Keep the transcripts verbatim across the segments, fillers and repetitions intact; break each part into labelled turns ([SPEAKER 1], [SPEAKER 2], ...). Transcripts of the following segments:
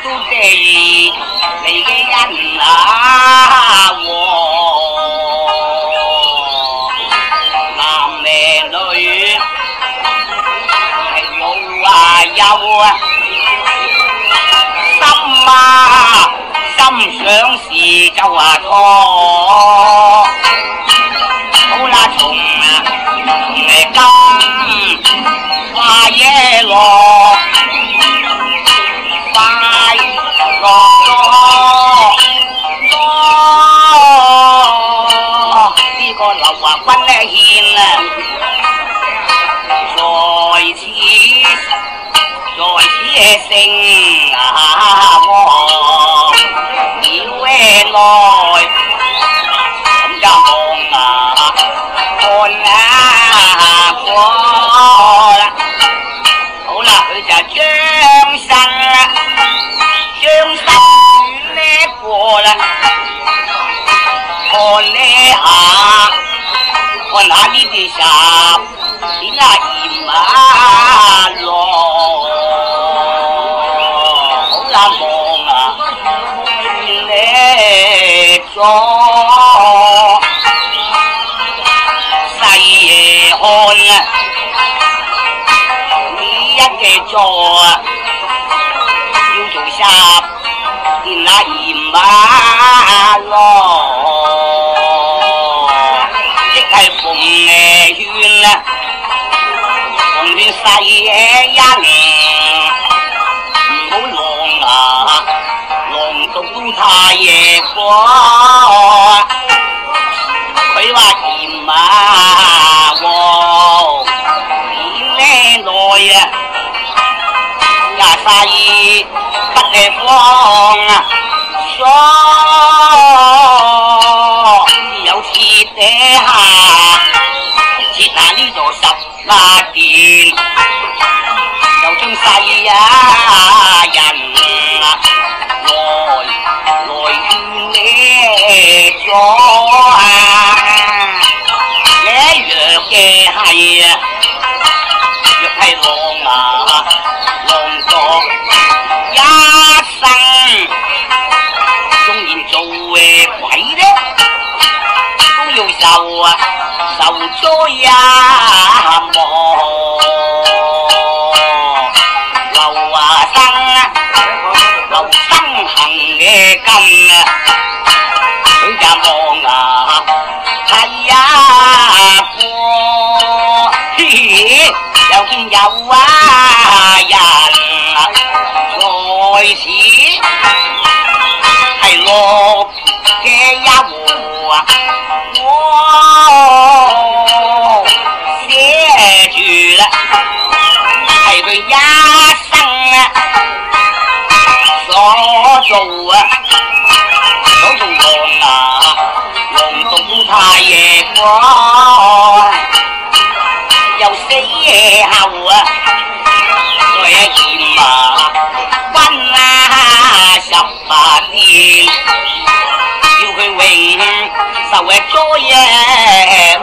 [SPEAKER 1] 都地嚟嘅人啊！男靚女係老啊幼啊，心啊心想事就話錯。好啦，從啊從嚟金花野落。快樂咯！呢個劉華軍咧獻啊，在此在此聲啊我鳥來，咁就望啊看啊過啦，好啦，佢就將身。將身遠呢過啦，看呢下，看下呢啲十點啊鹽啊落，好啦望啊呢咗，細夜看啊，呢一嘅座啊。十件那鹽啊咯，即係鳳圈啊，鳳圈細嘢人，唔好浪啊，浪到都太夜過。佢話鹽啊喎，點呢耐啊，廿細。不係放啊，所有切底下，切下呢座十八件，就將世啊人啊來來勸咗啊，呢樣嘅係啊，若係浪啊浪咗。一生縱然做誒鬼咧，都要受啊受災啊磨。劉華生啊，劉生行嘅根啊，佢就望啊係啊過，嘻嘻又見有啊人啊。在此係落嘅一戶啊，我寫住啦，係佢一生啊所做啊，所做浪啊，浪到太夜過，又死夜後啊，再一驗啊。十八年，要佢永受嘅災嘢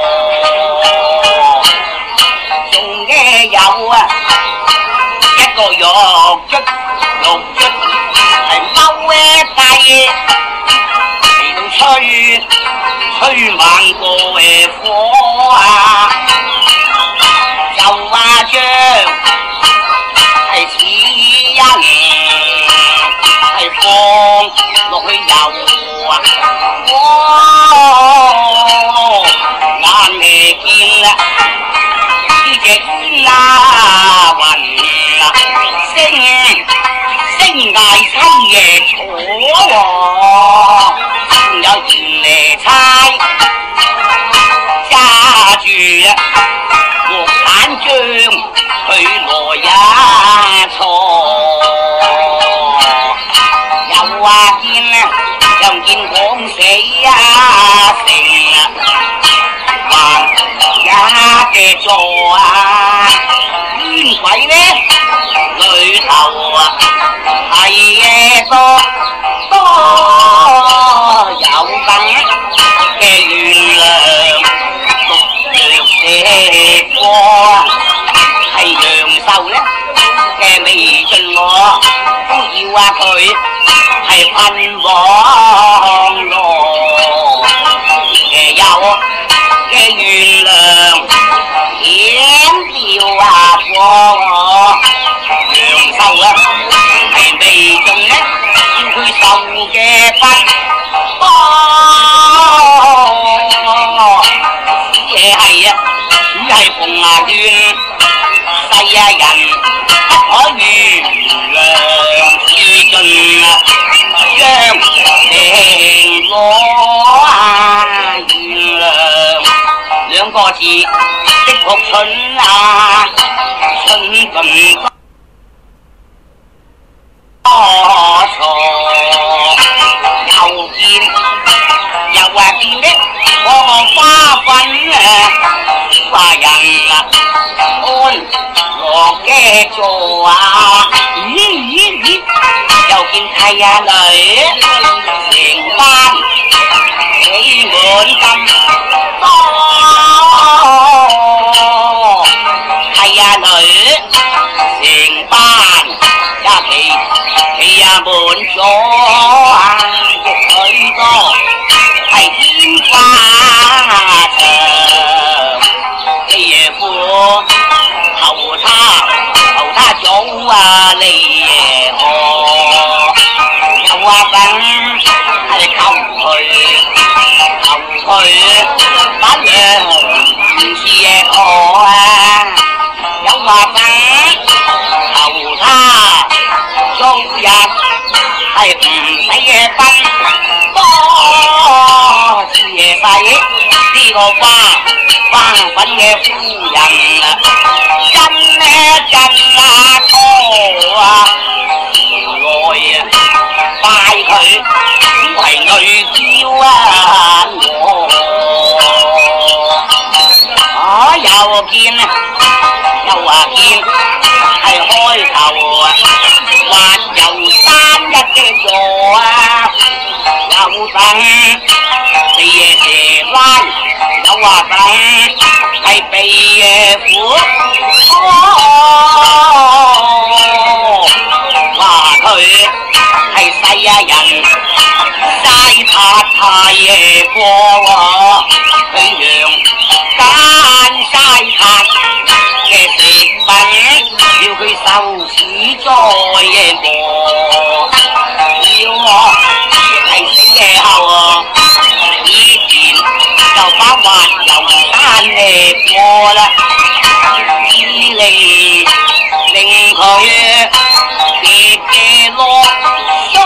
[SPEAKER 1] 磨，仲嘅有啊一個玉卒，玉卒係踎嘅帝，嚟到吹吹猛過嘅火啊，就話將係此人。放落去游啊！哇，眼未見啦，呢隻天啊雲啊升升大西夜坐喎，仲有袁嚟差揸住啊鑊鏟將佢來一錯。話見啊，又見講死啊成啊，還一嘅座啊，冤鬼呢裏頭啊係嘅多多有更嘅原諒，獨略寫過係陽壽呢嘅未盡我都要啊佢係噴黃龍嘅有嘅原諒顯耀啊過陽壽啊係未盡呢要佢受嘅分嘢係啊只係逢啊怨世啊人不可原諒至盡啊將情攞啊原諒兩個字的確蠢啊蠢盡多錯又見又話見的我花粉啊花人啊安樂嘅座啊咦咦咦又見契啊女成班喜滿咁多契啊女成班一期期啊滿咗啊許多係天花牆嘅爺夫頭他頭他早啊嚟爺我又話等係求佢求佢把兩次嘢我啊又話等求他終日係唔使嘢分多次嘢費呢個花花粉嘅夫人啊真呢真啊多啊來啊拜佢為女嬌啊我啊又見啊又話見係開頭啊話由三日嘅座啊又等四夜蛇灣又話等係避夜苦話佢係世啊人齋拍太夜過佢讓間齋拍嘅食品要佢受此災嘅禍要我係死嘅後以前就把滑油單嚟過啦只令令佢跌嘅落疏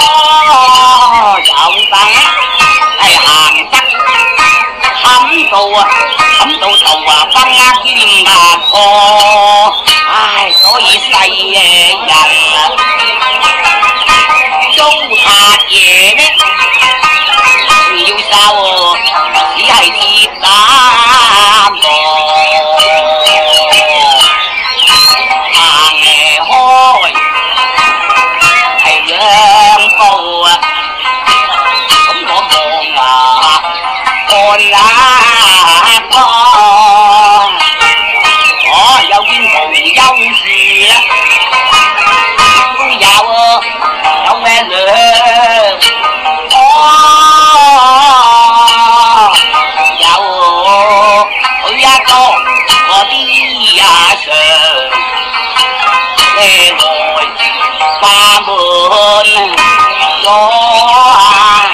[SPEAKER 1] 有等係行得冚到啊冚到頭啊崩啊肩啊破唉所以世嘅人啊糟蹋嘢呢唔要收只係跌打磨行嚟開係兩步啊咁我望啊看啊看我有見無憂樹啊都有有咩兩有佢一個我啲呀上呢來花滿咗啊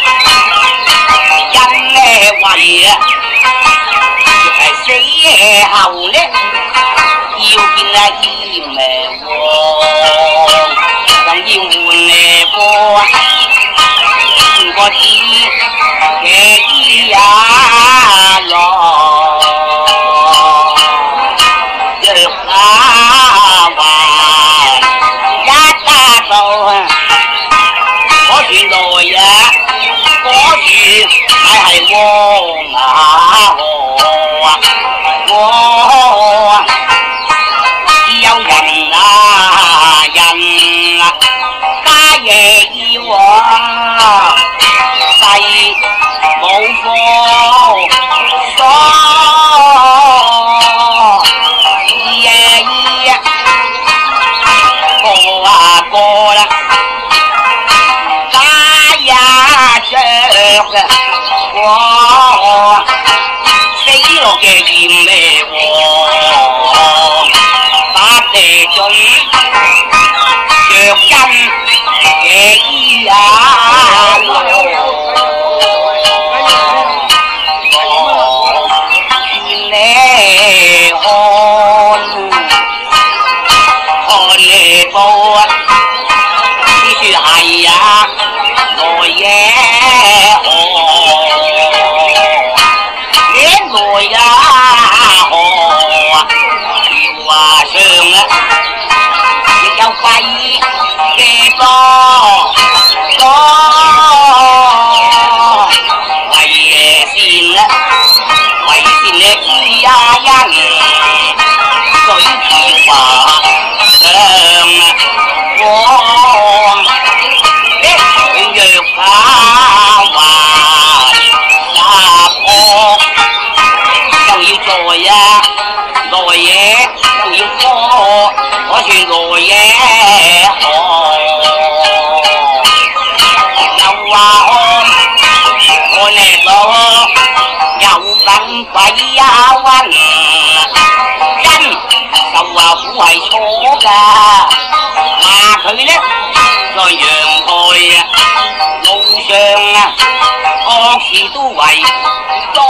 [SPEAKER 1] 因呢為啊係死後呢要見啊醫命喎又要換呢波換個子嘅醫呀落若那還一家到嗰段來啊嗰段係係窩牙河啊只有人啊人啊家夜要啊細冇貨所夜夜過啊過啦嘅，我死落嘅鹽咩喎？打地嘴，着根嘅衣啊！係啊，來嘢河，你來啊河，橋話上啊，亦有廢嘅多多，為嘢先啊，為先嘅知呀人，水橋話上啊，我。若花還十惡，又要在啊來嘢又要科，我算來嘢河。又話看我叻咯，又等鬼呀瘟，因就話苦係錯㗎，話佢呢在陽台啊。路上啊，惡事都為多，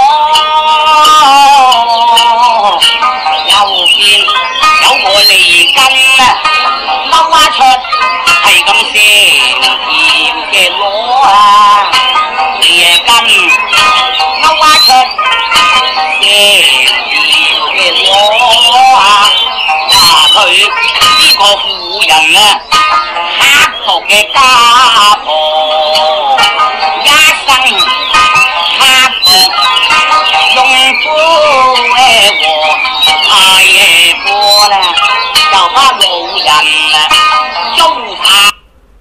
[SPEAKER 1] 又見有個利根啊，勾啊出係咁成條嘅螺啊，利根勾啊出成條嘅螺啊，話佢呢個婦人啊，刻薄嘅家婆。就把路人啊糟蹋，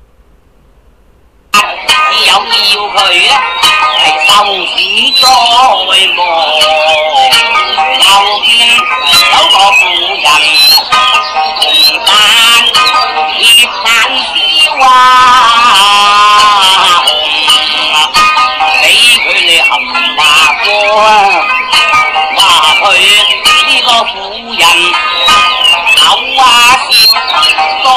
[SPEAKER 1] 只有要佢咧係受死災禍。又見有個婦人紅蛋熱蛋燒啊紅啊，俾佢哋冚話過啊，話佢呢個婦人。口啊舌多，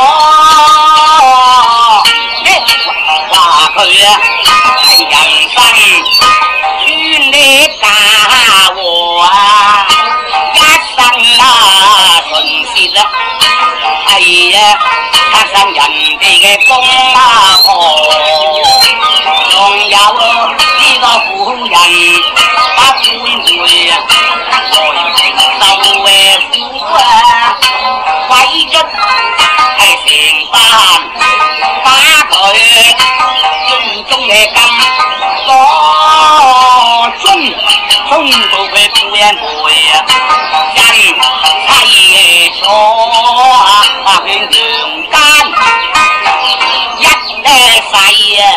[SPEAKER 1] 話佢啊係人生專啲嫁禍啊，一生啊純舌啊，係啊拆散人哋嘅公啊婆，仲有呢個婦人不會會啊，來承受嘅苦啊！鬼卒係成班把佢中中嘅金攞中衝到佢背人背啊！因妻錯啊，勸陽間一世啊，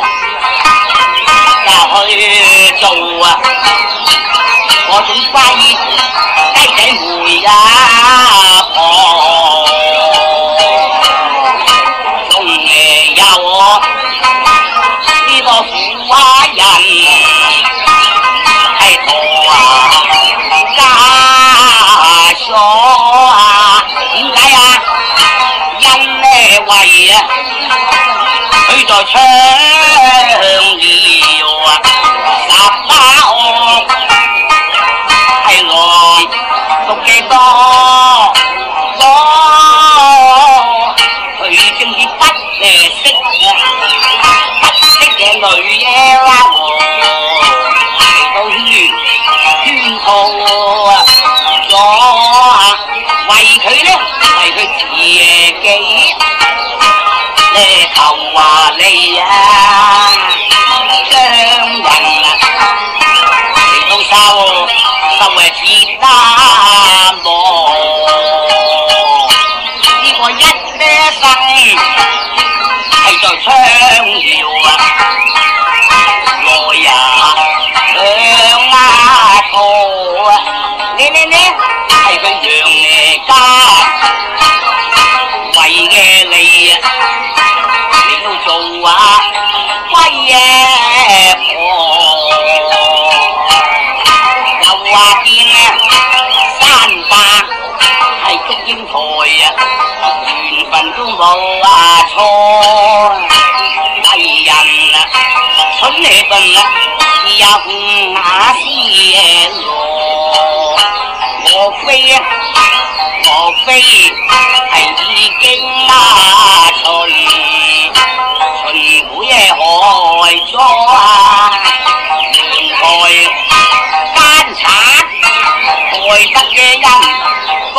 [SPEAKER 1] 就去做啊！我種龜雞仔梅啊婆，仲誒有呢個婦娃人係陀啊家所啊，點解啊？因咩為啊？佢在窗搖啊，十把惡。係狼毒嘅多，多佢正是不誒識啊，不識嘅女嘢啦，嚟到圈圈套啊，咗為佢咧，為佢自己咧求話你啊，將人啊嚟到收。就係鐵擔喎，呢個一生係在窗搖啊，來呀兩啊錯啊，你你你係佢養你家，為嘅你啊，你都做啊龜爺婆。 英台啊，緣分都冇啊錯，藝人啊，蠢你笨啊，有那些羅，莫非啊，莫非係已經啊秦秦會害咗啊，原來奸賊害得嘅人火，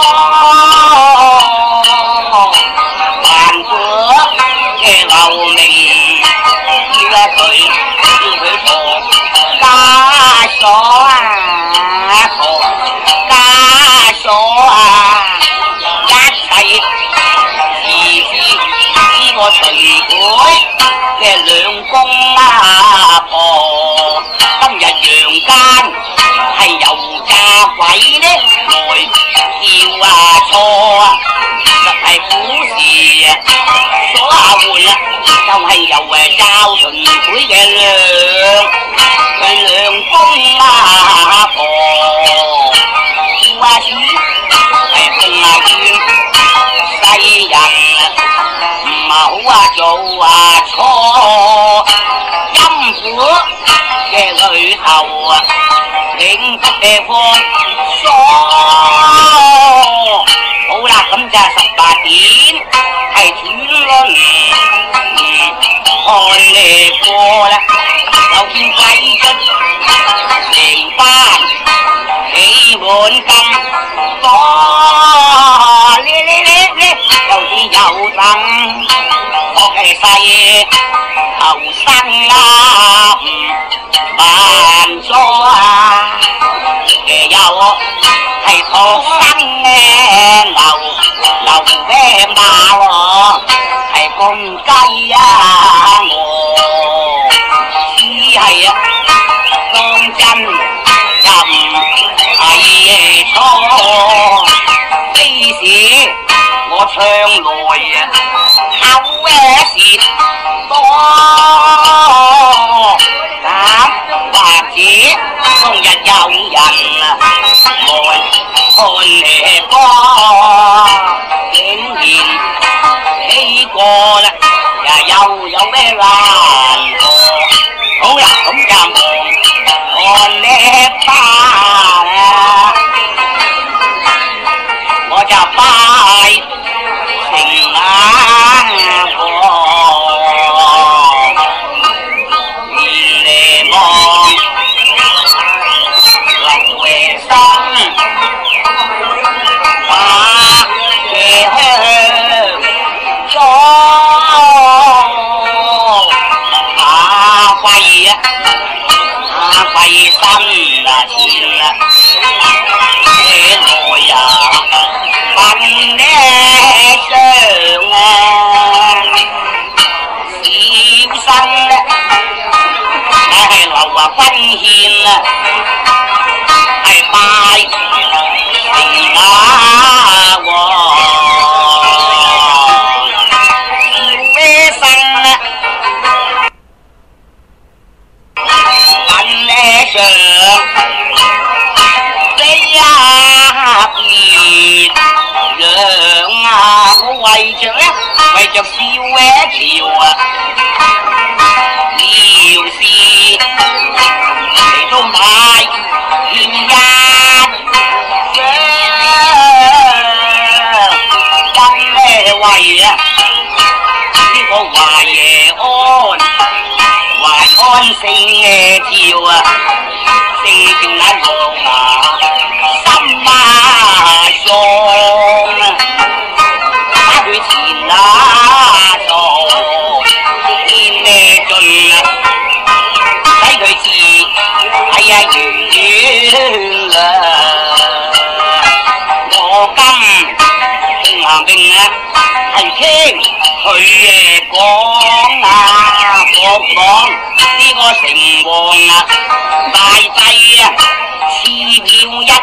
[SPEAKER 1] 還果嘅流名叫佢叫佢坐枷鎖啊，坐枷鎖啊，一切是是呢個隨會嘅兩公阿婆，今日陽間係油炸鬼呢來叫啊錯啊，實係古時啊所下換啊，就係由誒教秦檜嘅兩佢兩公阿婆，叫啊鼠係控啊怨世人唔好啊做啊錯，陰府嘅裏頭啊領得嘅方所，好啦，咁就十八點係轉輪看你過啦，就見鬼卒成班起滿金火，呢呢呢呢又似有等我嘅細後生啊唔慢咗啊，嘅有係學生嘅流流咩馬喎，係公雞啊我只係啊當真就唔係錯，非是我唱來啊口嘅舌多，咁或者當日有人啊來看你歌，竟然起過啦，又有咩難過？好啦，咁就看你巴啦，我就拜成啊面嚟望流回心，把嘅香咗下跪啊，下跪身啊前啊，這來呀問呢上啊，小生呢乃係留啊婚獻啊，係拜成啊王，咩生呢問呢上。樣啊，我為着咧，為着笑一笑啊，要是嚟到買見一張，因咩為啊？呢個華爺安，華安姓嘅照啊，姓姓乃王啊。心啊喪啊，打佢前啊錯，見咩盡啊，使佢字係啊圓圓啦。我今行命啊，係聽佢嘅講啊，講講呢個城隍啊，大帝啊，賜票一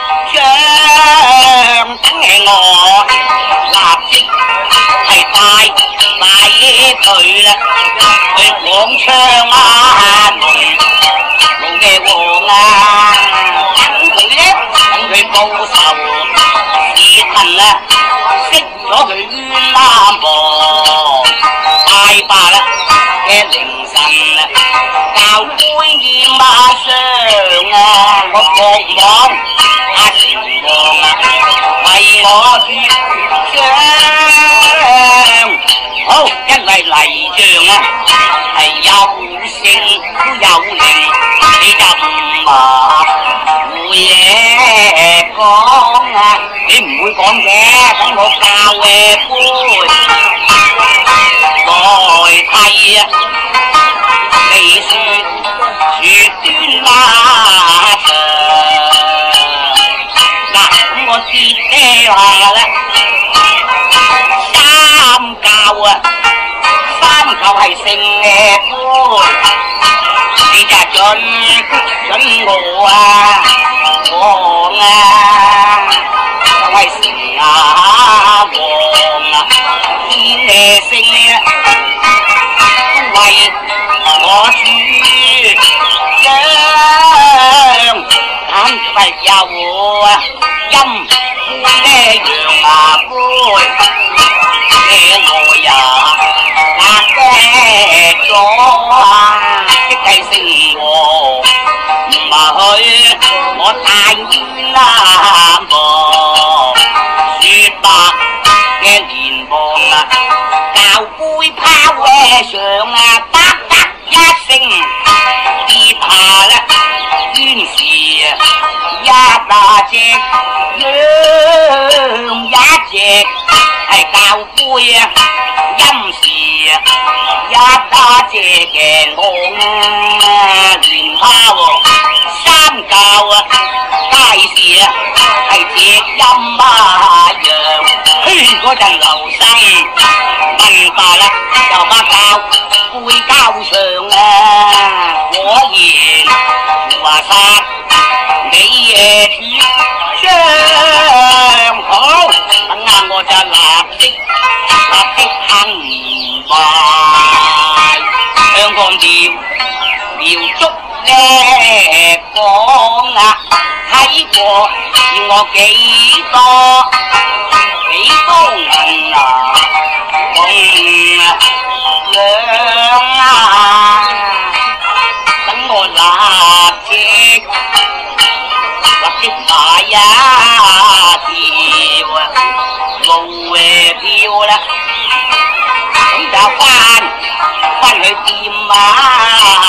[SPEAKER 1] 張等我立即係帶帶佢啦，去廣昌啊龍龍嘅王啊，等佢咧，等佢報仇，是恨啊，識咗佢冤啦噃，拜拜啦嘅凌晨啊，教杯宴馬上啊，我國網阿朝王啊，為我接將，好因為泥像啊係有聲都有靈，你就唔麻會嘢講啊，你唔會講嘅，等我教嘅杯來替啊，你說說端馬場，嗱咁我接爹話啦，三教啊，三教係聖嘅杯，你就準準我啊！王啊，就係成啊王啊，天嘅星啊，都為我主張，簡直有啊陰咩羊啊杯，嘅我呀壓嘅咗啊，即係勝我。唔係去我大冤啦噃，雪白嘅蓮蓬啊，教杯拋嘅上啊，得得一聲跌下啦，冤事啊一大隻，養一隻係教杯啊，陰事啊一打隻嘅我啊，連拋喎。三教啊，街市啊，係隻陰啊樣，嘿嗰陣流生問法啦，就把教杯交上啊，果然話殺你嘢主張好，等下我就立即立即行埋香港廟廟祝。咧講啊，睇過要我幾多幾多銀啊，共啊兩啊，等我立即立即買啊條啊路嘅票啦，咁就翻翻去店啊。